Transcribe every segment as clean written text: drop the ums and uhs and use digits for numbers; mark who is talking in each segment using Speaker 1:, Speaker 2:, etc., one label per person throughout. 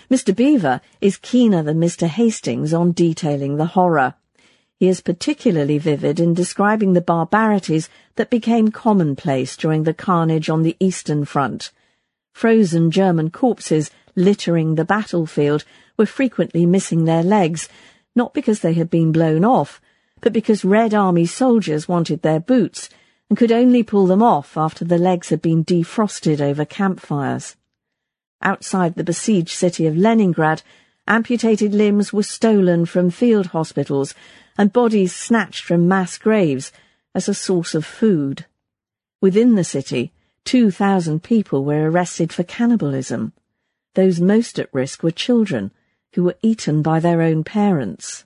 Speaker 1: Mr. Beaver is keener than Mr. Hastings on detailing the horror. He is particularly vivid in describing the barbarities that became commonplace during the carnage on the Eastern Front. Frozen German corpses littering the battlefield were frequently missing their legs, not because they had been blown off, but because Red Army soldiers wanted their boots and could only pull them off after the legs had been defrosted over campfires. Outside the besieged city of Leningrad, amputated limbs were stolen from field hospitals and bodies snatched from mass graves as a source of food. Within the city, 2,000 people were arrested for cannibalism. Those most at risk were children, who were eaten by their own parents.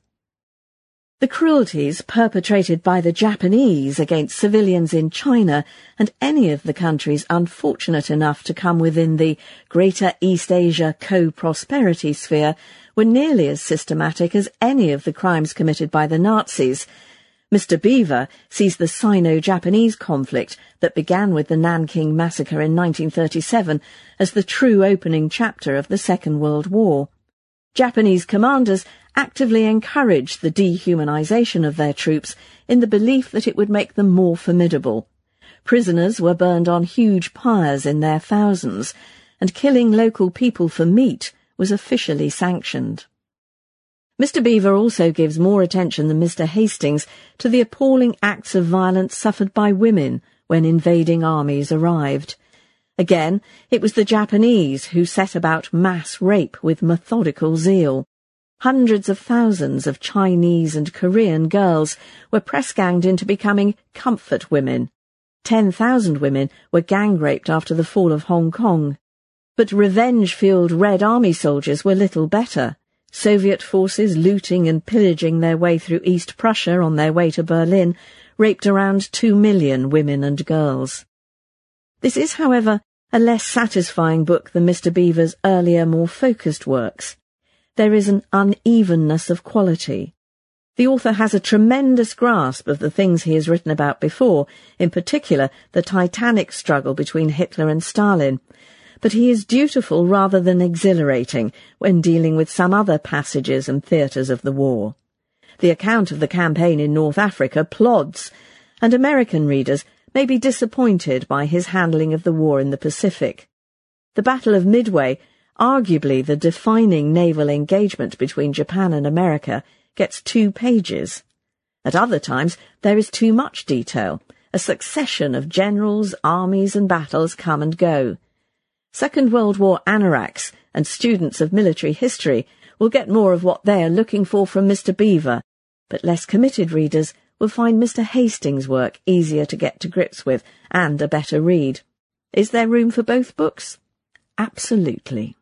Speaker 1: The cruelties perpetrated by the Japanese against civilians in China and any of the countries unfortunate enough to come within the Greater East Asia co-prosperity sphere were nearly as systematic as any of the crimes committed by the Nazis. Mr. Beaver sees the Sino-Japanese conflict that began with the Nanking Massacre in 1937 as the true opening chapter of the Second World War. Japanese commanders actively encouraged the dehumanization of their troops in the belief that it would make them more formidable. Prisoners were burned on huge pyres in their thousands, and killing local people for meat was officially sanctioned. Mr. Beaver also gives more attention than Mr. Hastings to the appalling acts of violence suffered by women when invading armies arrived. Again, it was the Japanese who set about mass rape with methodical zeal. Hundreds of thousands of Chinese and Korean girls were press-ganged into becoming comfort women. 10,000 women were gang-raped after the fall of Hong Kong. But revenge-fueled Red Army soldiers were little better. Soviet forces looting and pillaging their way through East Prussia on their way to Berlin raped around 2 million women and girls. This is, however, a less satisfying book than Mr. Beaver's earlier, more focused works. There is an unevenness of quality. The author has a tremendous grasp of the things he has written about before, in particular the titanic struggle between Hitler and Stalin, but he is dutiful rather than exhilarating when dealing with some other passages and theatres of the war. The account of the campaign in North Africa plods, and American readers may be disappointed by his handling of the war in the Pacific. The Battle of Midway, arguably the defining naval engagement between Japan and America, gets 2 pages. At other times, there is too much detail. A succession of generals, armies and battles come and go. Second World War anoraks and students of military history will get more of what they are looking for from Mr. Beaver, but less committed readers will find Mr. Hastings' work easier to get to grips with and a better read. Is there room for both books? Absolutely.